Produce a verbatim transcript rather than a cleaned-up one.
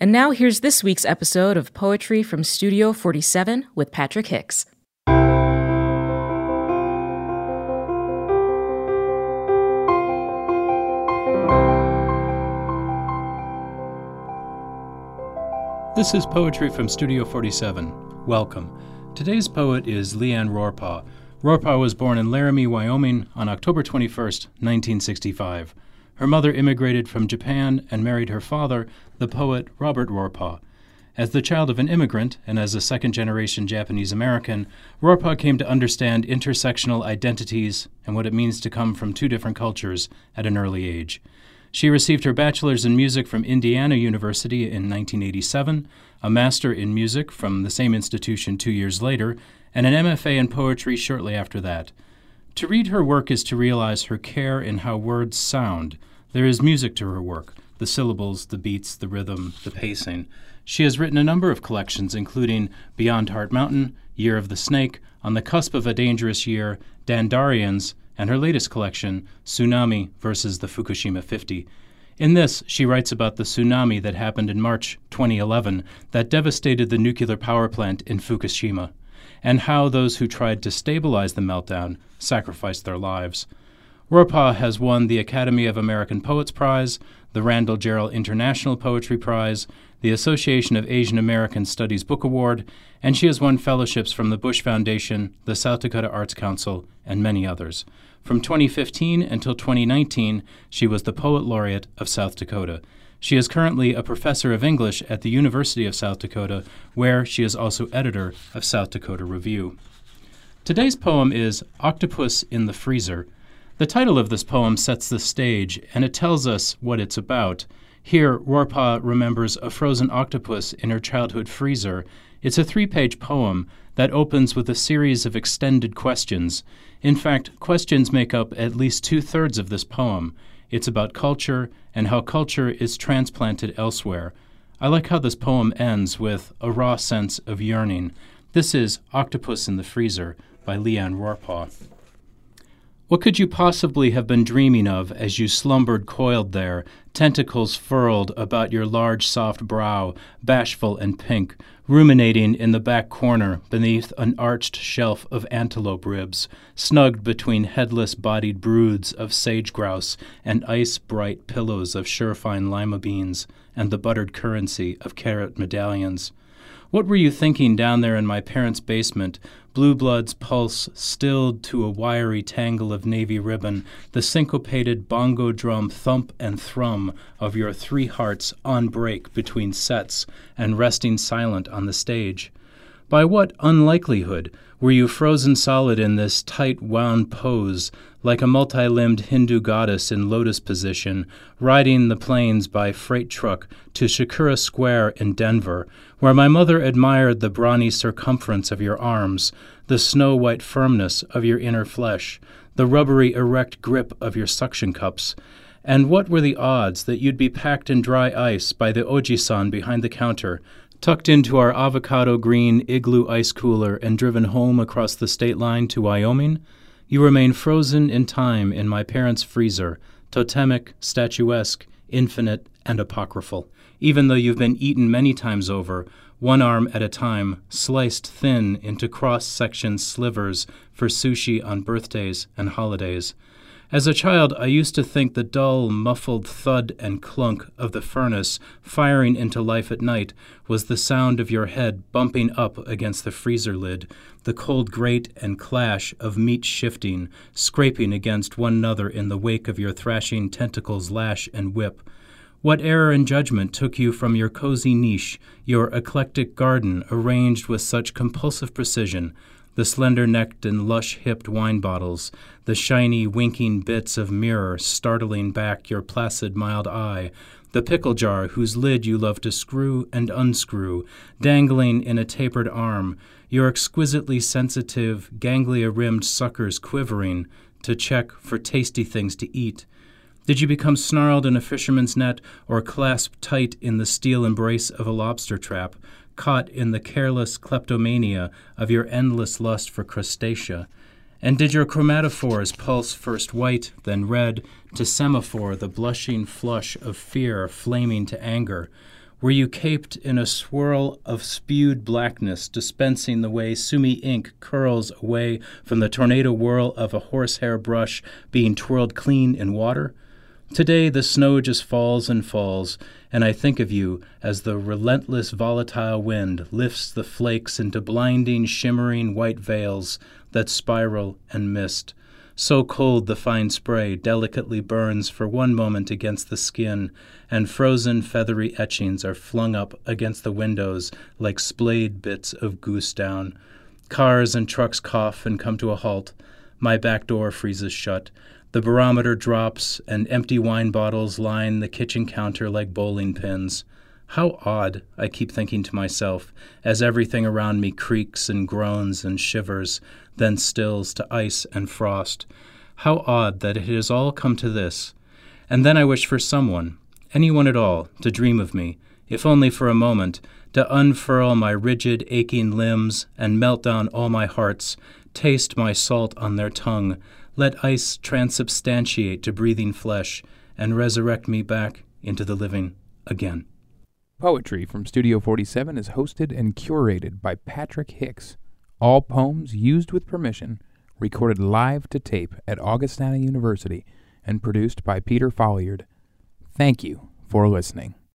And now here's this week's episode of Poetry from Studio forty-seven with Patrick Hicks. This is Poetry from Studio forty-seven. Welcome. Today's poet is Leanne Rohrpaugh. Rohrpaugh was born in Laramie, Wyoming on October twenty-first, nineteen sixty-five. Her mother immigrated from Japan and married her father, the poet Robert Rohrpaugh. As the child of an immigrant and as a second-generation Japanese-American, Rohrpaugh came to understand intersectional identities and what it means to come from two different cultures at an early age. She received her bachelor's in music from Indiana University in nineteen eighty-seven, a master in music from the same institution two years later, and an M F A in poetry shortly after that. To read her work is to realize her care in how words sound. There is music to her work, the syllables, the beats, the rhythm, the pacing. She has written a number of collections, including Beyond Heart Mountain, Year of the Snake, On the Cusp of a Dangerous Year, Dandarians, and her latest collection, Tsunami versus the Fukushima fifty. In this, she writes about the tsunami that happened in March twenty eleven that devastated the nuclear power plant in Fukushima, and how those who tried to stabilize the meltdown sacrificed their lives. Rohrpaugh has won the Academy of American Poets Prize, the Randall Jarrell International Poetry Prize, the Association of Asian American Studies Book Award, and she has won fellowships from the Bush Foundation, the South Dakota Arts Council, and many others. From twenty fifteen until twenty nineteen, she was the Poet Laureate of South Dakota. She is currently a professor of English at the University of South Dakota, where she is also editor of South Dakota Review. Today's poem is Octopus in the Freezer. The title of this poem sets the stage, and it tells us what it's about. Here, Rohrpaugh remembers a frozen octopus in her childhood freezer. It's a three-page poem that opens with a series of extended questions. In fact, questions make up at least two-thirds of this poem. It's about culture and how culture is transplanted elsewhere. I like how this poem ends with a raw sense of yearning. This is Octopus in the Freezer by Leanne Rohrpaugh. What could you possibly have been dreaming of as you slumbered coiled there, tentacles furled about your large soft brow, bashful and pink, ruminating in the back corner beneath an arched shelf of antelope ribs, snugged between headless-bodied broods of sage-grouse and ice-bright pillows of surefine lima beans and the buttered currency of carrot medallions? What were you thinking down there in my parents' basement, blue blood's pulse stilled to a wiry tangle of navy ribbon, the syncopated bongo drum thump and thrum of your three hearts on break between sets and resting silent on the stage? By what unlikelihood were you frozen solid in this tight-wound pose, like a multi-limbed Hindu goddess in lotus position, riding the plains by freight truck to Shakura Square in Denver, where my mother admired the brawny circumference of your arms, the snow-white firmness of your inner flesh, the rubbery erect grip of your suction cups? And what were the odds that you'd be packed in dry ice by the oji-san behind the counter, tucked into our avocado-green igloo ice cooler and driven home across the state line to Wyoming? You remain frozen in time in my parents' freezer, totemic, statuesque, infinite, and apocryphal, even though you've been eaten many times over, one arm at a time, sliced thin into cross-section slivers for sushi on birthdays and holidays. As a child, I used to think the dull, muffled thud and clunk of the furnace firing into life at night was the sound of your head bumping up against the freezer lid, the cold grate and clash of meat shifting, scraping against one another in the wake of your thrashing tentacles lash and whip. What error in judgment took you from your cozy niche, your eclectic garden arranged with such compulsive precision, the slender-necked and lush-hipped wine bottles, the shiny, winking bits of mirror startling back your placid, mild eye, the pickle jar whose lid you love to screw and unscrew, dangling in a tapered arm, your exquisitely sensitive, ganglia-rimmed suckers quivering to check for tasty things to eat? Did you become snarled in a fisherman's net or clasped tight in the steel embrace of a lobster trap, caught in the careless kleptomania of your endless lust for crustacea? And did your chromatophores pulse first white, then red, to semaphore the blushing flush of fear flaming to anger? Were you caped in a swirl of spewed blackness, dispensing the way sumi ink curls away from the tornado whirl of a horsehair brush being twirled clean in water? Today the snow just falls and falls, and I think of you as the relentless volatile wind lifts the flakes into blinding, shimmering white veils that spiral and mist. So cold the fine spray delicately burns for one moment against the skin, and frozen feathery etchings are flung up against the windows like splayed bits of goose down. Cars and trucks cough and come to a halt. My back door freezes shut. The barometer drops, and empty wine bottles line the kitchen counter like bowling pins. How odd, I keep thinking to myself, as everything around me creaks and groans and shivers, then stills to ice and frost. How odd that it has all come to this. And then I wish for someone, anyone at all, to dream of me, if only for a moment, to unfurl my rigid, aching limbs and melt down all my hearts, taste my salt on their tongue, let ice transubstantiate to breathing flesh, and resurrect me back into the living again. Poetry from Studio forty-seven is hosted and curated by Patrick Hicks. All poems used with permission, recorded live to tape at Augustana University, and produced by Peter Folliard. Thank you for listening.